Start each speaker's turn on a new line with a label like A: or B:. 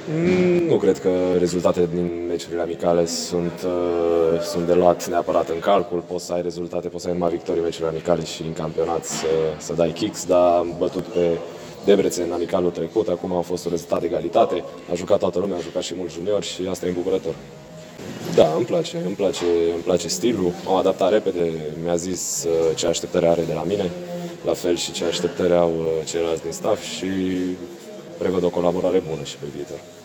A: Nu cred că rezultatele din meciurile amicale sunt de luat neapărat în calcul. Poți să ai rezultate, poți să ai mari victorii în meciurile amicale și în campionat să dai kicks, dar am bătut pe Debrecen în amicalul trecut, acum a fost un rezultat de egalitate. A jucat toată lumea, a jucat și mulți juniori și asta e îmbucurător. Da, îmi place stilul, am adaptat repede, mi-a zis ce așteptări are de la mine, la fel și ce așteptări au ceilalți din staff și prevăd o colaborare bună și pe viitor.